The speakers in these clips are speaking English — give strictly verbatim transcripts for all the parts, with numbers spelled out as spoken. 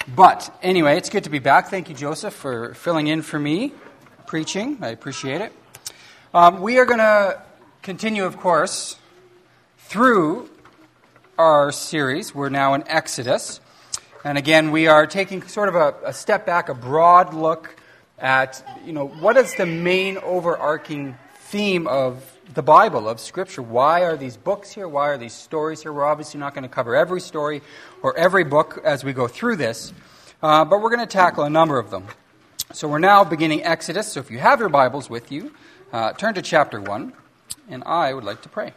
But anyway, it's good to be back. Thank you, Joseph, for filling in for me, preaching. I appreciate it. Um, we are going to continue, of course, through our series. We're now in Exodus. And again, we are taking sort of a, a step back, a broad look at, you know, what is the main overarching theme of the Bible, of Scripture. Why are these books here? Why are these stories here? We're obviously not going to cover every story or every book as we go through this, uh, but we're going to tackle a number of them. So we're now beginning Exodus. So if you have your Bibles with you, uh, turn to chapter one, and I would like to pray.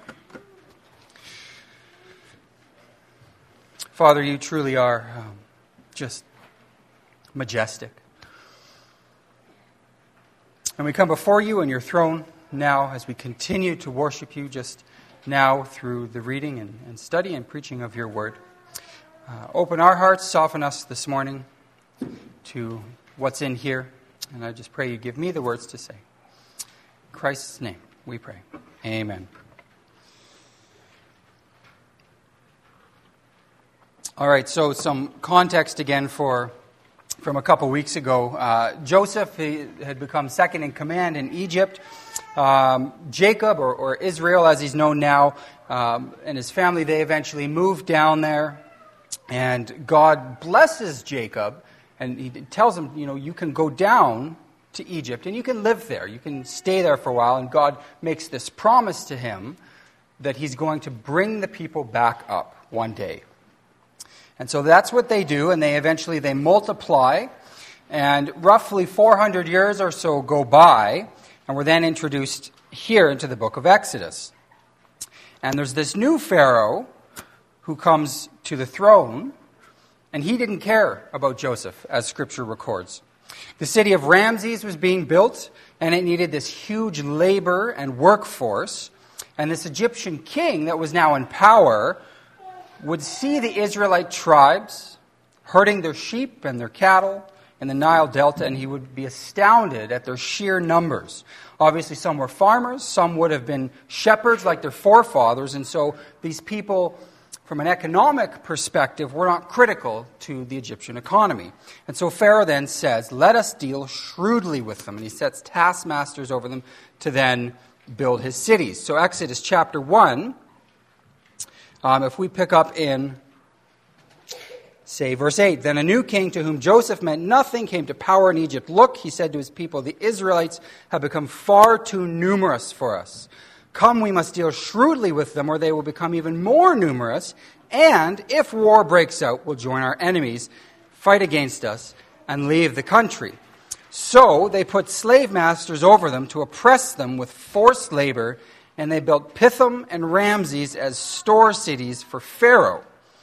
Father, you truly are um, just majestic. And we come before you in your throne now as we continue to worship you just now through the reading and, and study and preaching of your word. Uh, open our hearts, soften us this morning to what's in here. And I just pray you give me the words to say. In Christ's name we pray. Amen. All right, so some context again for from a couple weeks ago. Uh, Joseph he had become second in command in Egypt. Um, Jacob, or, or Israel as he's known now, um, and his family, they eventually moved down there. And God blesses Jacob, and he tells him, you know, you can go down to Egypt, and you can live there. You can stay there for a while. And God makes this promise to him that he's going to bring the people back up one day. And so that's what they do, and they eventually they multiply, and roughly four hundred years or so go by, and we're then introduced here into the book of Exodus. And there's this new Pharaoh who comes to the throne, and he didn't care about Joseph, as Scripture records. The city of Ramses was being built, and it needed this huge labor and workforce, and this Egyptian king that was now in power would see the Israelite tribes herding their sheep and their cattle in the Nile Delta, and he would be astounded at their sheer numbers. Obviously, some were farmers, some would have been shepherds like their forefathers, and so these people, from an economic perspective, were not critical to the Egyptian economy. And so Pharaoh then says, let us deal shrewdly with them, and he sets taskmasters over them to then build his cities. So Exodus chapter one, Um, if we pick up in, say, verse eight, then a new king to whom Joseph meant nothing came to power in Egypt. Look, he said to his people, the Israelites have become far too numerous for us. Come, we must deal shrewdly with them, or they will become even more numerous. And if war breaks out, we'll join our enemies, fight against us, and leave the country. So they put slave masters over them to oppress them with forced labor, and they built Pithom and Ramses as store cities for Pharaoh.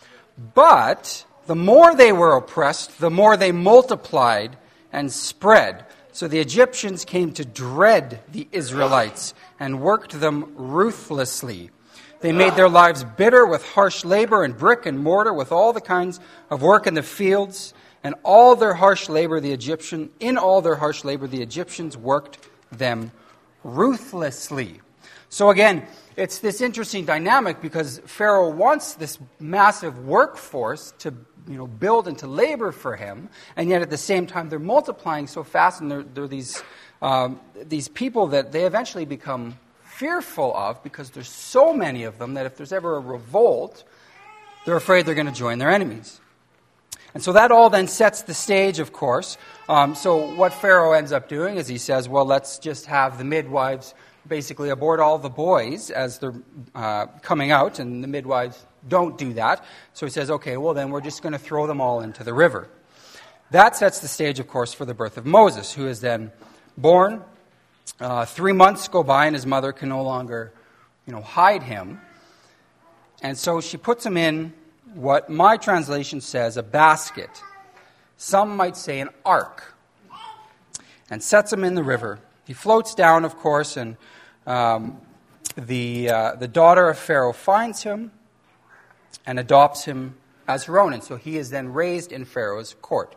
But the more they were oppressed, the more they multiplied and spread. So the Egyptians came to dread the Israelites and worked them ruthlessly. They made their lives bitter with harsh labor and brick and mortar, with all the kinds of work in the fields. And all their harsh labor, the Egyptian, in all their harsh labor, the Egyptians worked them ruthlessly. So again, it's this interesting dynamic because Pharaoh wants this massive workforce to, you know, build and to labor for him, and yet at the same time they're multiplying so fast, and they're, they're these um, these people that they eventually become fearful of because there's so many of them that if there's ever a revolt, they're afraid they're going to join their enemies. And so that all then sets the stage, of course. Um, so what Pharaoh ends up doing is he says, well, let's just have the midwives basically abort all the boys as they're uh, coming out, and the midwives don't do that. So he says, okay, well then we're just going to throw them all into the river. That sets the stage, of course, for the birth of Moses, who is then born. Uh, three months go by, and his mother can no longer, you know, hide him. And so she puts him in what my translation says, a basket. Some might say an ark. And sets him in the river. He floats down, of course, and um, the uh, the daughter of Pharaoh finds him and adopts him as her own. And so he is then raised in Pharaoh's court.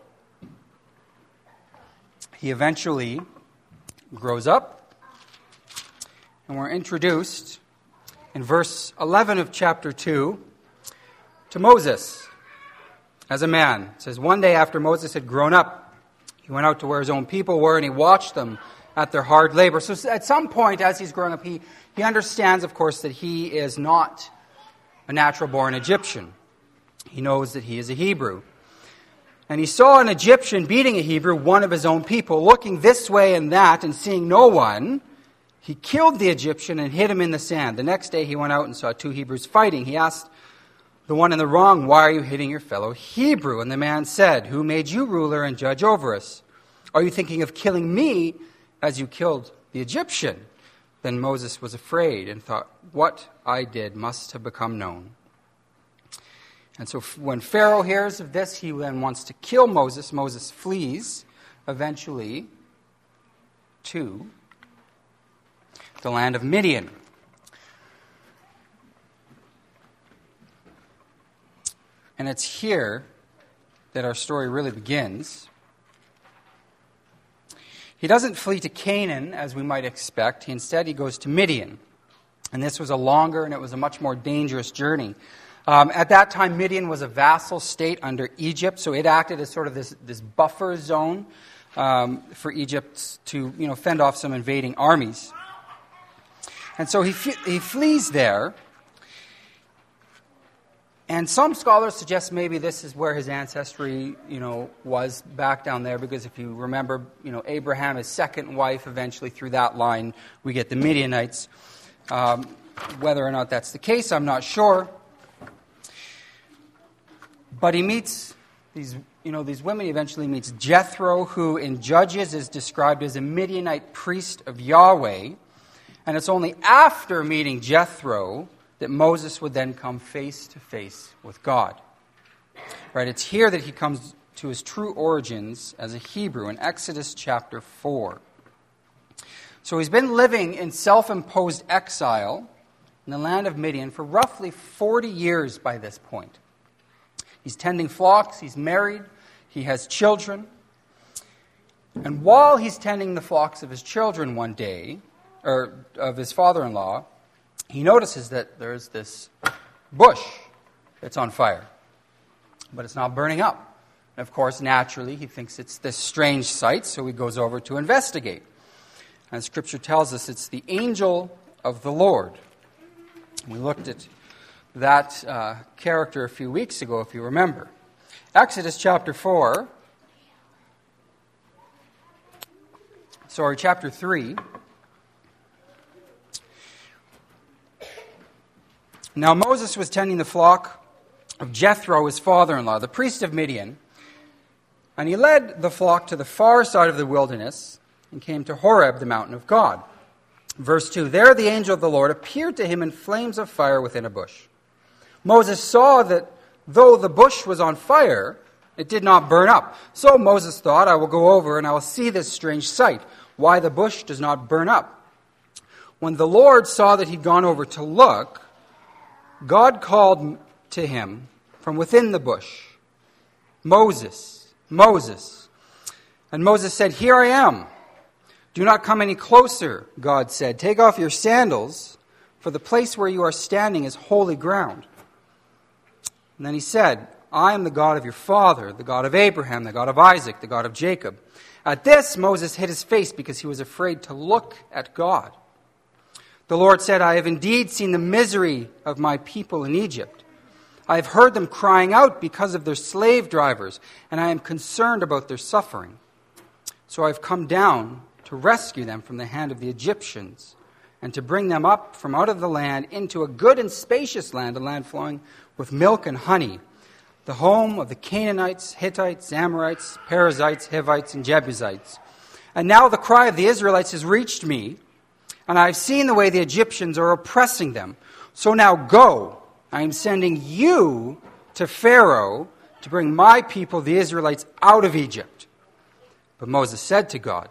He eventually grows up, and we're introduced in verse eleven of chapter two to Moses. as a man. It says, one day after Moses had grown up, he went out to where his own people were, and he watched them at their hard labor. So at some point, as he's growing up, he, he understands, of course, that he is not a natural-born Egyptian. He knows that he is a Hebrew. And he saw an Egyptian beating a Hebrew, one of his own people. Looking this way and that and seeing no one, he killed the Egyptian and hid him in the sand. The next day he went out and saw two Hebrews fighting. He asked the one in the wrong, "Why are you hitting your fellow Hebrew?" And the man said, "Who made you ruler and judge over us? Are you thinking of killing me as you killed the Egyptian?" Then Moses was afraid and thought, "What I did must have become known." And so when Pharaoh hears of this, he then wants to kill Moses. Moses flees eventually to the land of Midian. And it's here that our story really begins. He doesn't flee to Canaan, as we might expect. He, instead, he goes to Midian. And this was a longer and it was a much more dangerous journey. Um, at that time, Midian was a vassal state under Egypt, so it acted as sort of this, this buffer zone um, for Egypt to, you know, fend off some invading armies. And so he he flees there. And some scholars suggest maybe this is where his ancestry, you know, was back down there, because if you remember, you know, Abraham, his second wife, eventually through that line, we get the Midianites. Um, whether or not that's the case, I'm not sure. But he meets these, you know, these women. He eventually meets Jethro, who in Judges is described as a Midianite priest of Yahweh. And it's only after meeting Jethro that Moses would then come face to face with God. Right? It's here that he comes to his true origins as a Hebrew in Exodus chapter four. So he's been living in self-imposed exile in the land of Midian for roughly forty years by this point. He's tending flocks, he's married, he has children. And while he's tending the flocks of his children one day, or of his father-in-law, he notices that there's this bush that's on fire, but it's not burning up. And of course, naturally, he thinks it's this strange sight, so he goes over to investigate. And Scripture tells us it's the angel of the Lord. We looked at that uh, character a few weeks ago, if you remember. Exodus chapter four, sorry, chapter three. Now Moses was tending the flock of Jethro, his father-in-law, the priest of Midian, and he led the flock to the far side of the wilderness and came to Horeb, the mountain of God. Verse two, there the angel of the Lord appeared to him in flames of fire within a bush. Moses saw that though the bush was on fire, it did not burn up. So Moses thought, I will go over and I will see this strange sight, why the bush does not burn up. When the Lord saw that he'd gone over to look, God called to him from within the bush, Moses, Moses. And Moses said, here I am. Do not come any closer, God said. Take off your sandals, for the place where you are standing is holy ground. And then he said, I am the God of your father, the God of Abraham, the God of Isaac, the God of Jacob. At this, Moses hid his face because he was afraid to look at God. The Lord said, I have indeed seen the misery of my people in Egypt. I have heard them crying out because of their slave drivers, and I am concerned about their suffering. So I have come down to rescue them from the hand of the Egyptians, and to bring them up from out of the land into a good and spacious land, a land flowing with milk and honey, the home of the Canaanites, Hittites, Amorites, Perizzites, Hivites, and Jebusites. And now the cry of the Israelites has reached me, and I have seen the way the Egyptians are oppressing them. So now go, I am sending you to Pharaoh to bring my people, the Israelites, out of Egypt. But Moses said to God,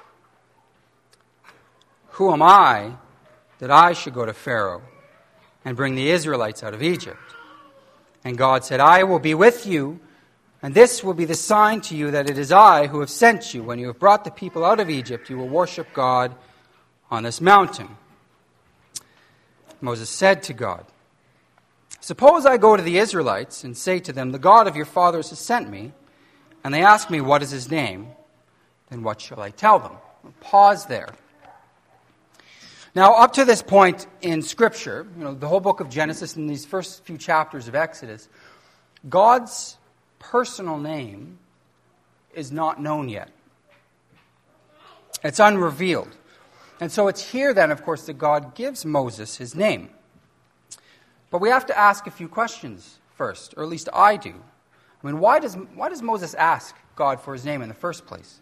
who am I that I should go to Pharaoh and bring the Israelites out of Egypt? And God said, I will be with you, and this will be the sign to you that it is I who have sent you. When you have brought the people out of Egypt, you will worship God on this mountain. Moses said to God, Suppose I go to the Israelites and say to them, the God of your fathers has sent me, and they ask me, what is his name? Then what shall I tell them? Pause there. Now, up to this point in Scripture, you know, the whole book of Genesis and these first few chapters of Exodus, God's personal name is not known yet. It's unrevealed. And so it's here then, of course, that God gives Moses his name. But we have to ask a few questions first, or at least I do. I mean, why does, why does Moses ask God for his name in the first place?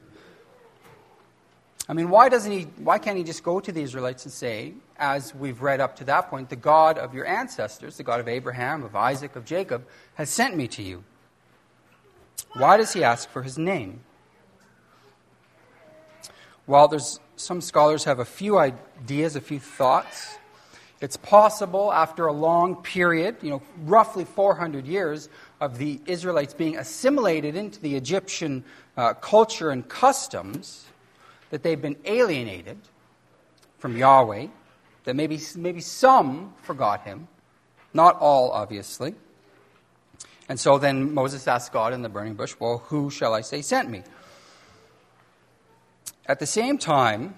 I mean, why doesn't he? Why can't he just go to the Israelites and say, as we've read up to that point, the God of your ancestors, the God of Abraham, of Isaac, of Jacob, has sent me to you? Why does he ask for his name? Well, there's some scholars have a few ideas, a few thoughts. It's possible after a long period, you know, roughly four hundred years of the Israelites being assimilated into the Egyptian uh, culture and customs, that they've been alienated from Yahweh, that maybe, maybe some forgot him, not all, obviously. And so then Moses asked God in the burning bush, well, who shall I say sent me? At the same time,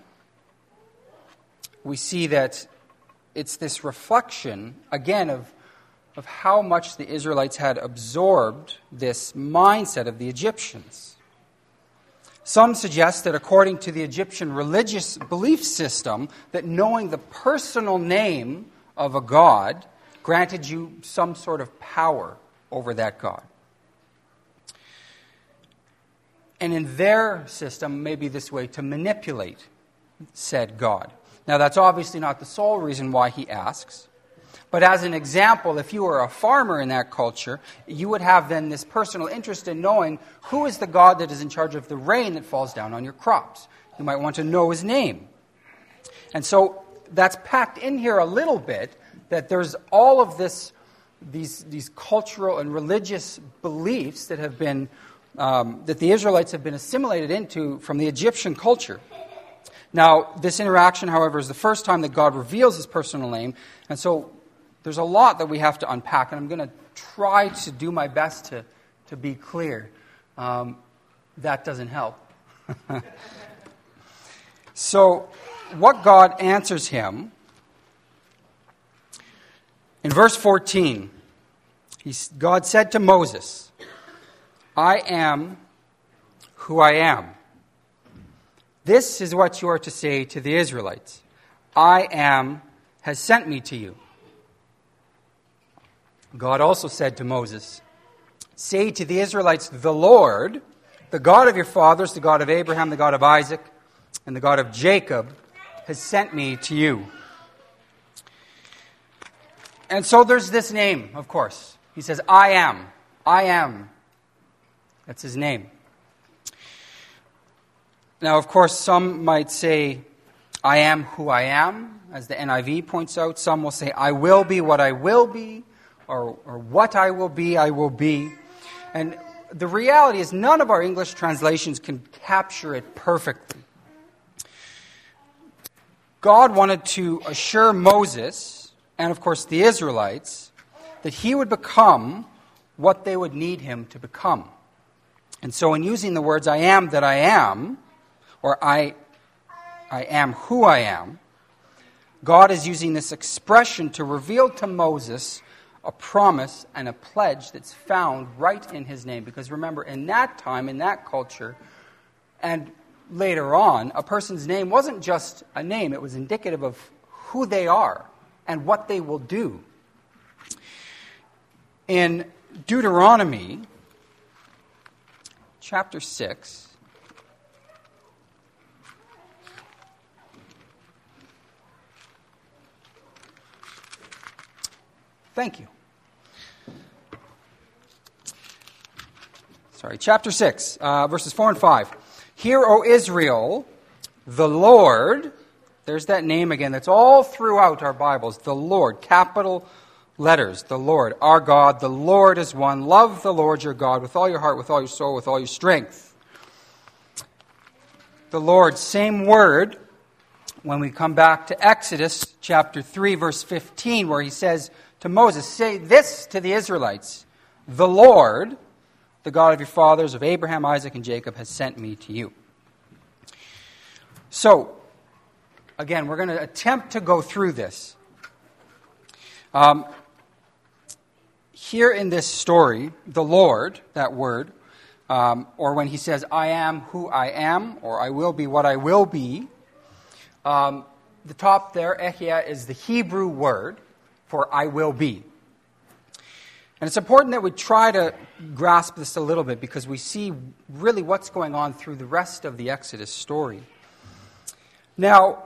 we see that it's this reflection, again, of, of how much the Israelites had absorbed this mindset of the Egyptians. Some suggest that according to the Egyptian religious belief system, that knowing the personal name of a god granted you some sort of power over that god. And in their system, maybe this way to manipulate said god. Now, that's obviously not the sole reason why he asks. But as an example, if you were a farmer in that culture, you would have then this personal interest in knowing who is the God that is in charge of the rain that falls down on your crops. You might want to know his name. And so that's packed in here a little bit, that there's all of this, these, these cultural and religious beliefs that have been, um, that the Israelites have been assimilated into from the Egyptian culture. Now, this interaction, however, is the first time that God reveals his personal name, and so there's a lot that we have to unpack, and I'm going to try to do my best to, to be clear. Um, that doesn't help. So, what God answers him, in verse fourteen, he, God said to Moses, I am who I am. This is what you are to say to the Israelites. I am has sent me to you. God also said to Moses, say to the Israelites, the Lord, the God of your fathers, the God of Abraham, the God of Isaac, and the God of Jacob, has sent me to you. And so there's this name, of course. He says, I am. I am. That's his name. Now, of course, some might say, I am who I am, as the N I V points out. Some will say, I will be what I will be, or, or what I will be, I will be. And the reality is none of our English translations can capture it perfectly. God wanted to assure Moses, and of course the Israelites, that he would become what they would need him to become. And so in using the words, I am that I am, or I, I am who I am, God is using this expression to reveal to Moses a promise and a pledge that's found right in his name. Because remember, in that time, in that culture, and later on, a person's name wasn't just a name. It was indicative of who they are and what they will do. In Deuteronomy chapter six, thank you. Sorry, chapter six, uh, verses four and five. Hear, O Israel, the Lord, there's that name again that's all throughout our Bibles, the Lord, capital letters, the Lord, our God, the Lord is one. Love the Lord your God with all your heart, with all your soul, with all your strength. The Lord, same word when we come back to Exodus chapter three, verse fifteen, where he says to Moses, say this to the Israelites, the Lord, the God of your fathers, of Abraham, Isaac, and Jacob, has sent me to you. So, again, we're going to attempt to go through this. Um, here in this story, the Lord, that word, um, or when he says, I am who I am, or I will be what I will be, um, the top there, Ehia, is the Hebrew word for I will be. And it's important that we try to grasp this a little bit because we see really what's going on through the rest of the Exodus story. Now,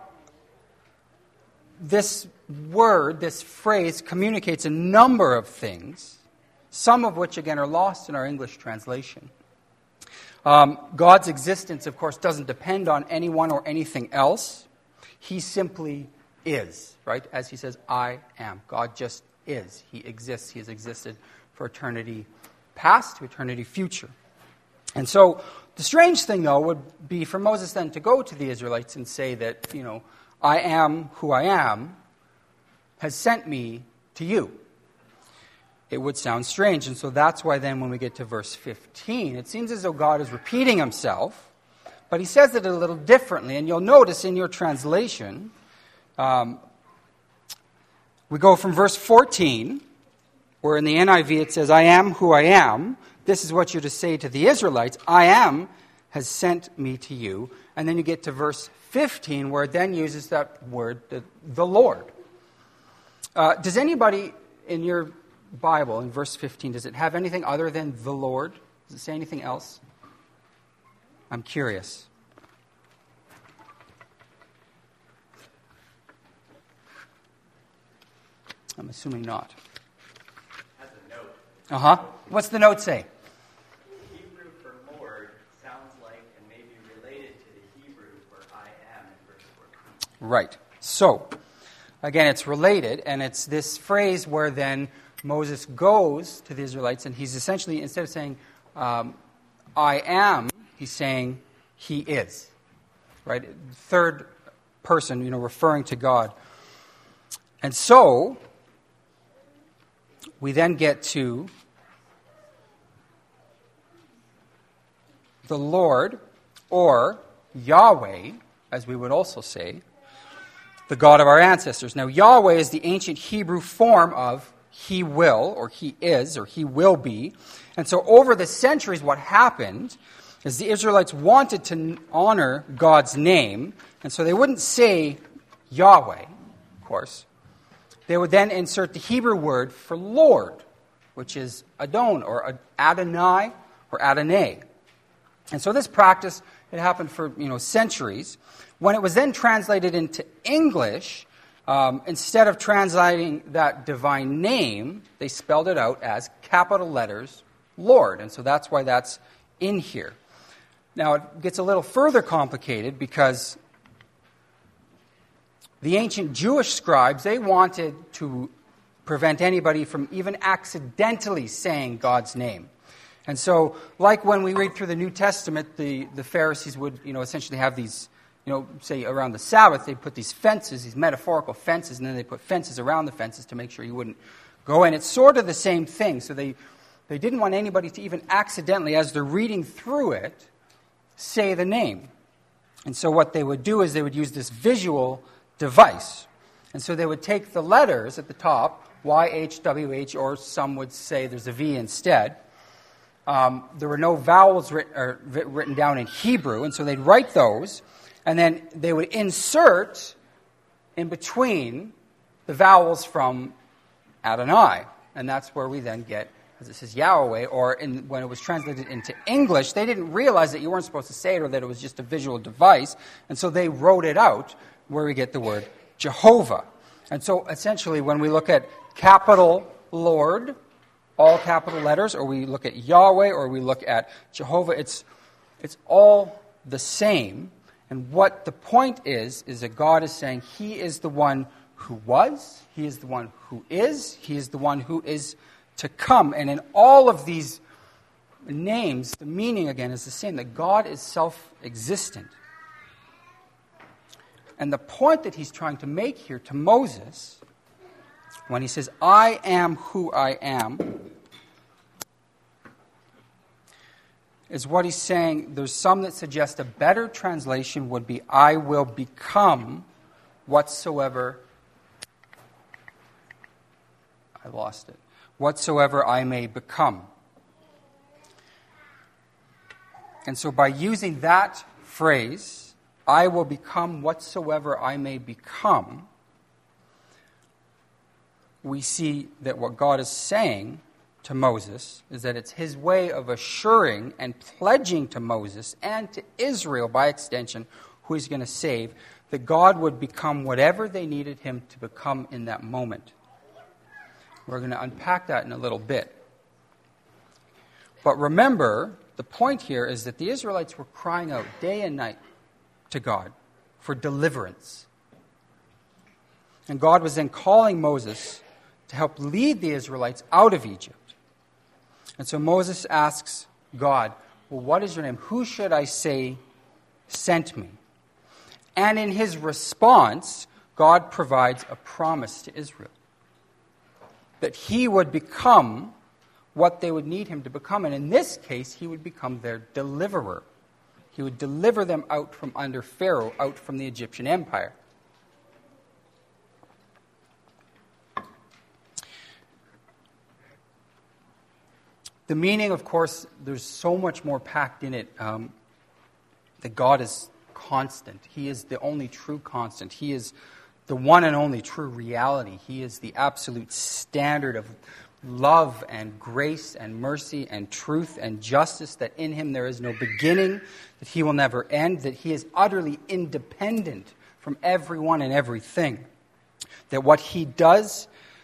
this word, this phrase, communicates a number of things, some of which, again, are lost in our English translation. Um, God's existence, of course, doesn't depend on anyone or anything else. He simply is, right? As he says, I am. God just is. He exists. He has existed for eternity past to eternity future. And so the strange thing, though, would be for Moses then to go to the Israelites and say that, you know, I am who I am has sent me to you. It would sound strange. And so that's why then when we get to verse fifteen, it seems as though God is repeating himself, but he says it a little differently. And you'll notice in your translation, um, we go from verse fourteen, where in the N I V it says, I am who I am. This is what you're to say to the Israelites. I am has sent me to you. And then you get to verse fifteen, where it then uses that word, the, the Lord. Uh, does anybody in your Bible, in verse fifteen, does it have anything other than the Lord? Does it say anything else? I'm curious. I'm assuming not. Has a note. Uh-huh. What's the note say? Hebrew for Lord sounds like and may be related to the Hebrew for I am in verse fourteen. Right. So, again, it's related, and it's this phrase where then Moses goes to the Israelites, and he's essentially, instead of saying, um, I am, he's saying, he is. Right? Third person, you know, referring to God. And so, we then get to the Lord, or Yahweh, as we would also say, the God of our ancestors. Now, Yahweh is the ancient Hebrew form of He will, or He is, or He will be. And so over the centuries, what happened is the Israelites wanted to honor God's name, and so they wouldn't say Yahweh, of course. They would then insert the Hebrew word for Lord, which is Adon, or Adonai, or Adonai. And so this practice, it happened for, you know, centuries. When it was then translated into English, um, instead of translating that divine name, they spelled it out as capital letters, Lord. And so that's why that's in here. Now, it gets a little further complicated because the ancient Jewish scribes, they wanted to prevent anybody from even accidentally saying God's name. And so, like when we read through the New Testament, the, the Pharisees would, you know, essentially have these, you know, say around the Sabbath, they put these fences, these metaphorical fences, and then they put fences around the fences to make sure you wouldn't go in. It's sort of the same thing. So they, they didn't want anybody to even accidentally, as they're reading through it, say the name. And so what they would do is they would use this visual device. And so they would take the letters at the top, Y H W H, or some would say there's a V instead. Um, there were no vowels writ- or, written down in Hebrew, and so they'd write those, and then they would insert in between the vowels from Adonai. And that's where we then get, as it says, Yahweh, or in, when it was translated into English, they didn't realize that you weren't supposed to say it or that it was just a visual device, and so they wrote it out where we get the word Jehovah. And so essentially when we look at capital Lord, all capital letters, or we look at Yahweh, or we look at Jehovah, it's it's all the same. And what the point is, is that God is saying He is the one who was, He is the one who is, He is the one who is to come. And in all of these names, the meaning again is the same, that God is self-existent. And the point that he's trying to make here to Moses When he says, I am who I am, is what he's saying. There's some that suggest a better translation would be, I will become whatsoever, I lost it, whatsoever I may become. And so by using that phrase, I will become whatsoever I may become, we see that what God is saying to Moses is that it's his way of assuring and pledging to Moses and to Israel, by extension, who he's going to save, that God would become whatever they needed him to become in that moment. We're going to unpack that in a little bit. But remember, the point here is that the Israelites were crying out day and night to God for deliverance. And God was then calling Moses to help lead the Israelites out of Egypt. And so Moses asks God, well, what is your name? Who should I say sent me? And in his response, God provides a promise to Israel that he would become what they would need him to become. And in this case, he would become their deliverer. He would deliver them out from under Pharaoh, out from the Egyptian empire. The meaning, of course, there's so much more packed in it. Um, that God is constant. He is the only true constant. He is the one and only true reality. He is the absolute standard of love and grace and mercy and truth and justice, that in him there is no beginning, that he will never end, that he is utterly independent from everyone and everything, that what he does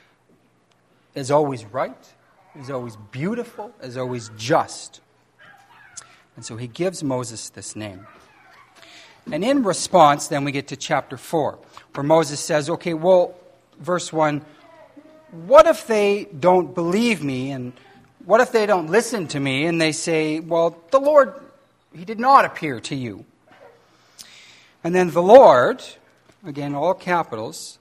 is always right, is always beautiful, is always just. And so he gives Moses this name. And in response, then we get to chapter four, where Moses says, okay, well, verse one, what if they don't believe me, and what if they don't listen to me, and they say, well, the Lord, he did not appear to you. And then the Lord, again, all capitals,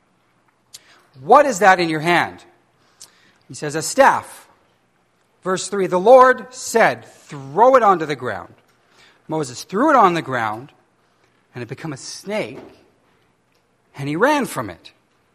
what is that in your hand? He says, a staff. Verse three, the Lord said, throw it onto the ground. Moses threw it on the ground, and it became a snake, and he ran from it.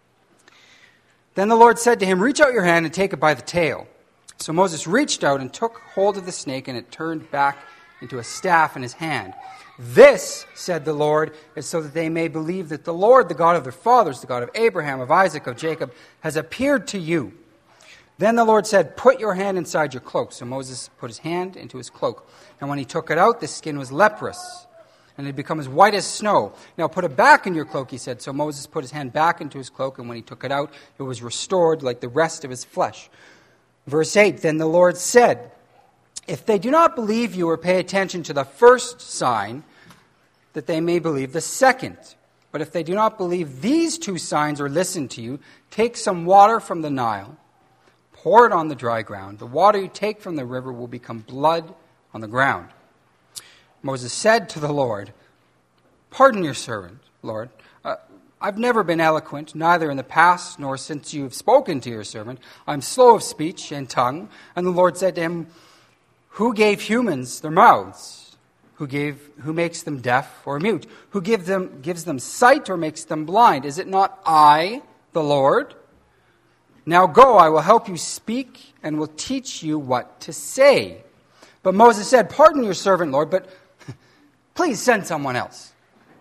Then the Lord said to him, reach out your hand and take it by the tail. So Moses reached out and took hold of the snake, and it turned back into a staff in his hand. This, said the Lord, is so that they may believe that the Lord, the God of their fathers, the God of Abraham, of Isaac, of Jacob, has appeared to you. Then the Lord said, put your hand inside your cloak. So Moses put his hand into his cloak. And when he took it out, the skin was leprous, and it had become as white as snow. Now put it back in your cloak, he said. So Moses put his hand back into his cloak, and when he took it out, it was restored like the rest of his flesh. Verse eight, then the Lord said, if they do not believe you or pay attention to the first sign, that they may believe the second. But if they do not believe these two signs or listen to you, take some water from the Nile, pour it on the dry ground. The water you take from the river will become blood on the ground. Moses said to the Lord, pardon your servant, Lord. Uh, I've never been eloquent, neither in the past nor since you have spoken to your servant. I'm slow of speech and tongue. And the Lord said to him, who gave humans their mouths? Who gave, who makes them deaf or mute? Who give them, gives them sight or makes them blind? Is it not I, the Lord? Now go, I will help you speak and will teach you what to say. But Moses said, pardon your servant, Lord, but please send someone else.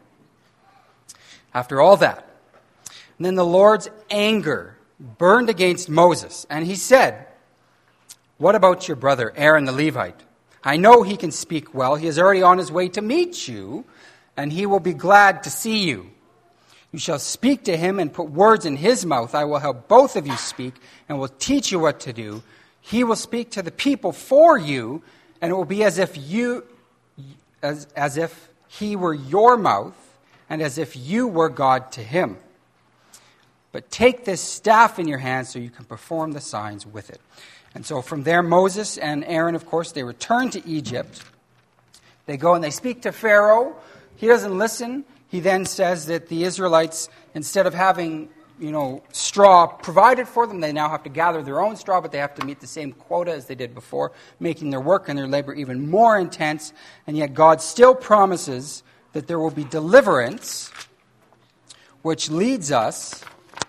After all that, and then the Lord's anger burned against Moses, and he said, what about your brother Aaron the Levite? I know he can speak well. He is already on his way to meet you, and he will be glad to see you. You shall speak to him and put words in his mouth. I will help both of you speak and will teach you what to do. He will speak to the people for you, and it will be as if you, as, as if he were your mouth, and as if you were God to him. But take this staff in your hand so you can perform the signs with it. And so from there, Moses and Aaron, of course, they return to Egypt. They go and they speak to Pharaoh. He doesn't listen. He then says that the Israelites, instead of having you know, straw provided for them. They now have to gather their own straw, but they have to meet the same quota as they did before, making their work and their labor even more intense. And yet God still promises that there will be deliverance, which leads us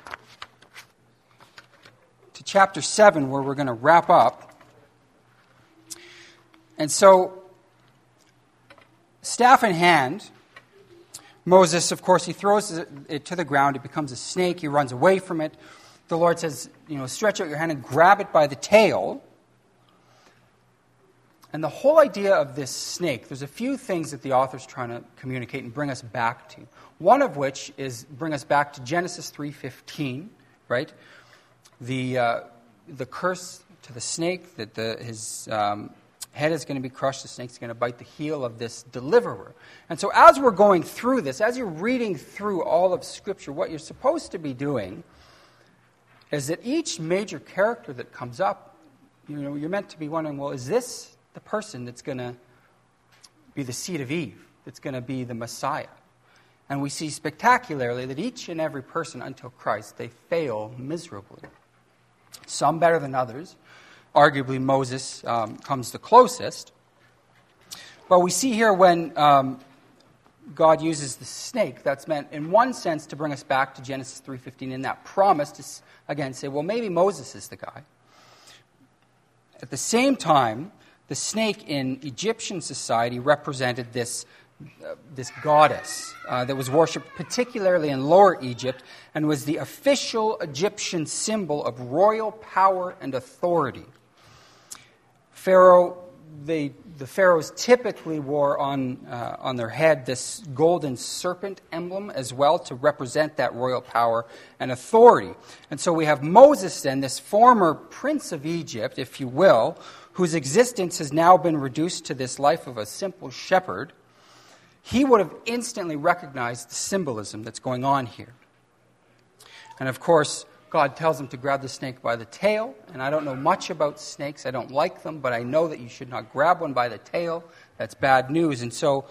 to chapter seven, where we're going to wrap up. And so, staff in hand, Moses, of course, he throws it to the ground. It becomes a snake. He runs away from it. The Lord says, you know, stretch out your hand and grab it by the tail. And the whole idea of this snake, there's a few things that the author's trying to communicate and bring us back to. One of which is bring us back to Genesis three fifteen, right? The uh, the curse to the snake, that the, his um, head is going to be crushed, the snake's going to bite the heel of this deliverer. And so as we're going through this, as you're reading through all of Scripture, what you're supposed to be doing is that each major character that comes up, you know, you're meant to be wondering, well, is this the person that's going to be the seed of Eve, that's going to be the Messiah? And we see spectacularly that each and every person until Christ, they fail miserably. Some better than others. Arguably, Moses um, comes the closest. But we see here when um, God uses the snake, that's meant in one sense to bring us back to Genesis three fifteen in that promise to, again, say, well, maybe Moses is the guy. At the same time, the snake in Egyptian society represented this Uh, this goddess uh, that was worshipped particularly in Lower Egypt and was the official Egyptian symbol of royal power and authority. Pharaoh, they, the pharaohs typically wore on uh, on their head this golden serpent emblem as well to represent that royal power and authority. And so we have Moses then, this former prince of Egypt, if you will, whose existence has now been reduced to this life of a simple shepherd. He would have instantly recognized the symbolism that's going on here. And of course, God tells him to grab the snake by the tail. And I don't know much about snakes. I don't like them, but I know that you should not grab one by the tail. That's bad news. And so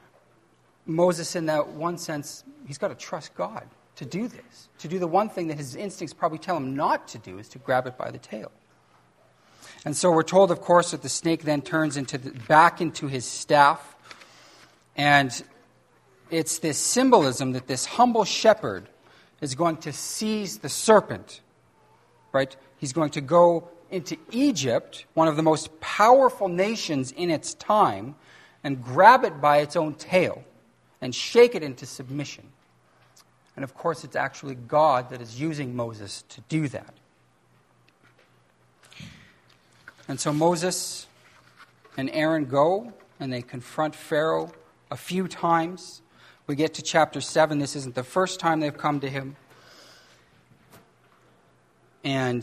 Moses, in that one sense, he's got to trust God to do this. To do the one thing that his instincts probably tell him not to do, is to grab it by the tail. And so we're told, of course, that the snake then turns into the, back into his staff. And it's this symbolism that this humble shepherd is going to seize the serpent, right? He's going to go into Egypt, one of the most powerful nations in its time, and grab it by its own tail and shake it into submission. And of course, it's actually God that is using Moses to do that. And so Moses and Aaron go, and they confront Pharaoh a few times. We get to chapter seven. This isn't the first time they've come to him. And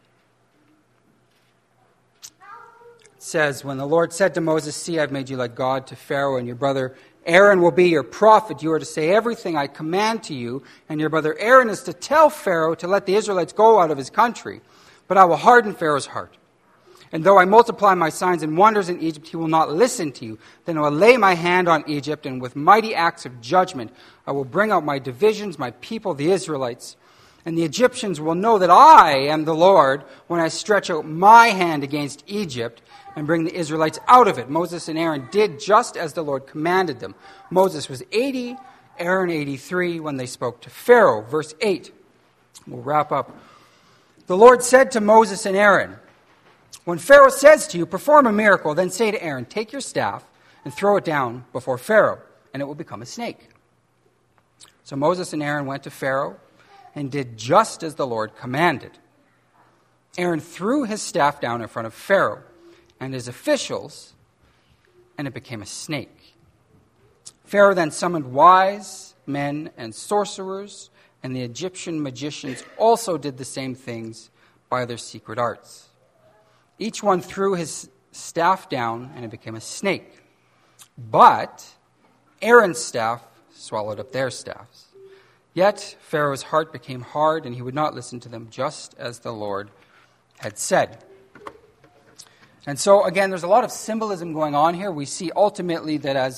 it says, when the Lord said to Moses, "See, I've made you like God to Pharaoh, and your brother Aaron will be your prophet. You are to say everything I command to you, and your brother Aaron is to tell Pharaoh to let the Israelites go out of his country. But I will harden Pharaoh's heart. And though I multiply my signs and wonders in Egypt, he will not listen to you. Then I will lay my hand on Egypt, and with mighty acts of judgment I will bring out my divisions, my people, the Israelites. And the Egyptians will know that I am the Lord when I stretch out my hand against Egypt and bring the Israelites out of it." Moses and Aaron did just as the Lord commanded them. Moses was eighty, Aaron eighty-three when they spoke to Pharaoh. Verse eight. We'll wrap up. The Lord said to Moses and Aaron, "When Pharaoh says to you, 'Perform a miracle,' then say to Aaron, 'Take your staff and throw it down before Pharaoh, and it will become a snake.'" So Moses and Aaron went to Pharaoh and did just as the Lord commanded. Aaron threw his staff down in front of Pharaoh and his officials, and it became a snake. Pharaoh then summoned wise men and sorcerers, and the Egyptian magicians also did the same things by their secret arts. Each one threw his staff down, and it became a snake. But Aaron's staff swallowed up their staffs. Yet Pharaoh's heart became hard, and he would not listen to them, just as the Lord had said. And so, again, there's a lot of symbolism going on here. We see ultimately that as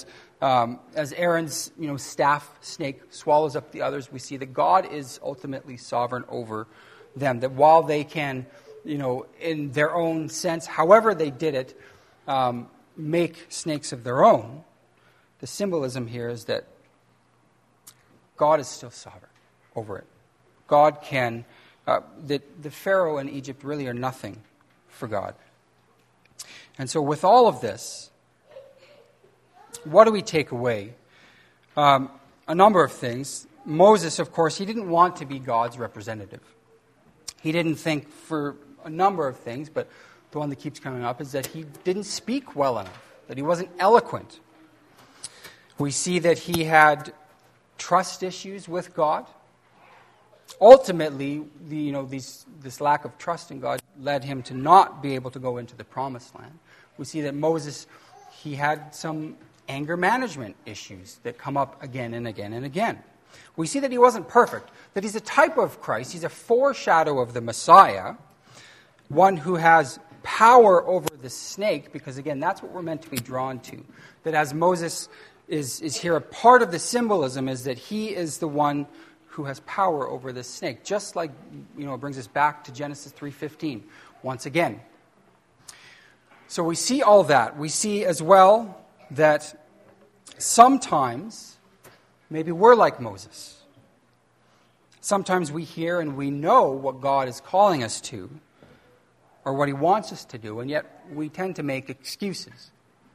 Um, as Aaron's you know, staff snake swallows up the others, we see that God is ultimately sovereign over them. That while they can, you know, in their own sense, however they did it, um, make snakes of their own, the symbolism here is that God is still sovereign over it. God can, uh, that the Pharaoh and Egypt really are nothing for God. And so with all of this, what do we take away? Um, a number of things. Moses, of course, he didn't want to be God's representative. He didn't think for a number of things, but the one that keeps coming up is that he didn't speak well enough, that he wasn't eloquent. We see that he had trust issues with God. Ultimately, the, you know, these, this lack of trust in God led him to not be able to go into the promised land. We see that Moses, he had some anger management issues that come up again and again and again. We see that he wasn't perfect, that he's a type of Christ. He's a foreshadow of the Messiah, one who has power over the snake, because again, that's what we're meant to be drawn to. That as Moses is, is here, a part of the symbolism is that he is the one who has power over the snake. Just like, you know, it brings us back to Genesis three fifteen once again. So we see all that. We see as well that sometimes maybe we're like Moses. Sometimes we hear and we know what God is calling us to or what he wants us to do, and yet we tend to make excuses.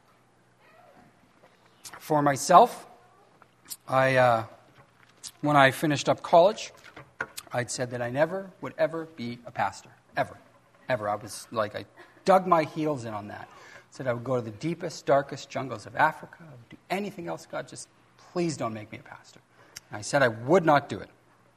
For myself, I uh, when I finished up college, I'd said that I never would ever be a pastor. Ever. Ever. I was like, I dug my heels in on that. Said I would go to the deepest, darkest jungles of Africa. I would do anything else. God, just please don't make me a pastor. And I said I would not do it.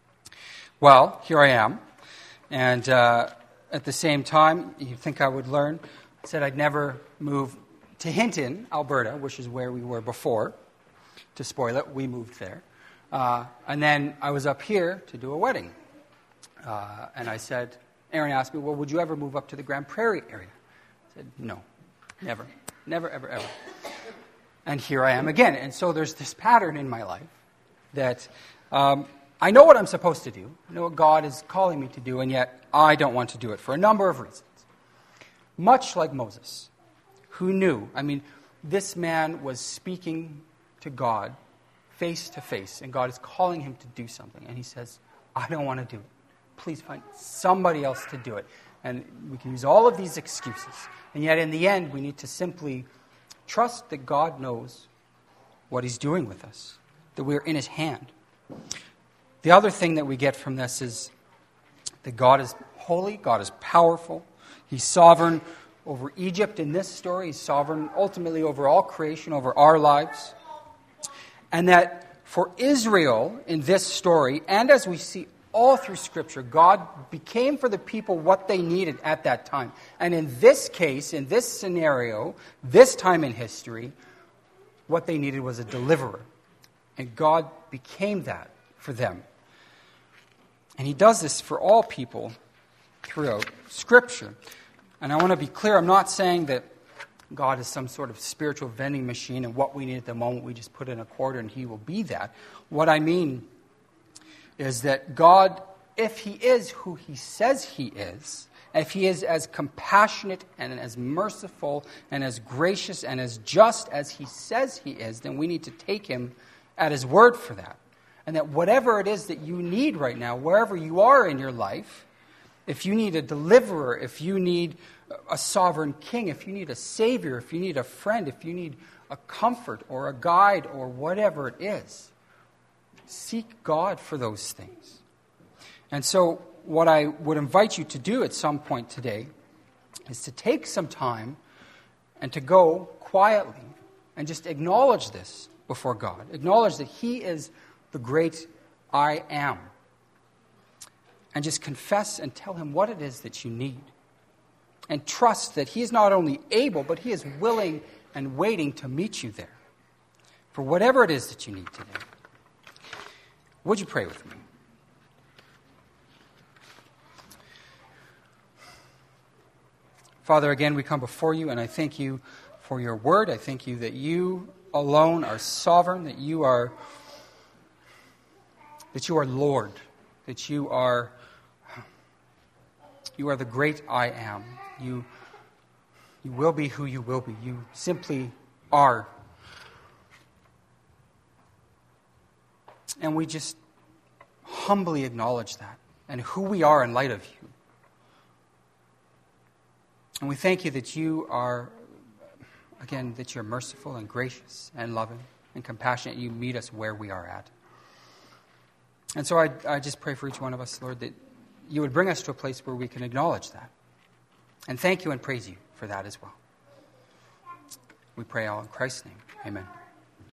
Well, here I am. And uh, at the same time, you think I would learn. I said I'd never move to Hinton, Alberta, which is where we were before. To spoil it, we moved there. Uh, and then I was up here to do a wedding. Uh, and I said, Aaron asked me, well, would you ever move up to the Grand Prairie area? I said, no. Never. Never, ever, ever. And here I am again. And so there's this pattern in my life that um, I know what I'm supposed to do. I know what God is calling me to do, and yet I don't want to do it for a number of reasons. Much like Moses, who knew. I mean, this man was speaking to God face to face, and God is calling him to do something. And he says, I don't want to do it. Please find somebody else to do it. And we can use all of these excuses. And yet in the end, we need to simply trust that God knows what he's doing with us, that we're in his hand. The other thing that we get from this is that God is holy, God is powerful, he's sovereign over Egypt in this story, he's sovereign ultimately over all creation, over our lives. And that for Israel in this story, and as we see all through Scripture, God became for the people what they needed at that time. And in this case, in this scenario, this time in history, what they needed was a deliverer. And God became that for them. And he does this for all people throughout Scripture. And I want to be clear, I'm not saying that God is some sort of spiritual vending machine and what we need at the moment, we just put in a quarter and he will be that. What I mean is that God, if he is who he says he is, if he is as compassionate and as merciful and as gracious and as just as he says he is, then we need to take him at his word for that. And that whatever it is that you need right now, wherever you are in your life, if you need a deliverer, if you need a sovereign king, if you need a savior, if you need a friend, if you need a comfort or a guide or whatever it is, seek God for those things. And so what I would invite you to do at some point today is to take some time and to go quietly and just acknowledge this before God. Acknowledge that he is the great I am. And just confess and tell him what it is that you need. And trust that he is not only able, but he is willing and waiting to meet you there for whatever it is that you need today. Would you pray with me? Father, again, we come before you, and I thank you for your word. I thank you that you alone are sovereign, that you are that you are Lord, that you are you are the great I am. You you will be who you will be. You simply are. And we just humbly acknowledge that and who we are in light of you. And we thank you that you are, again, that you're merciful and gracious and loving and compassionate. You meet us where we are at. And so I, I just pray for each one of us, Lord, that you would bring us to a place where we can acknowledge that. And thank you and praise you for that as well. We pray all in Christ's name. Amen.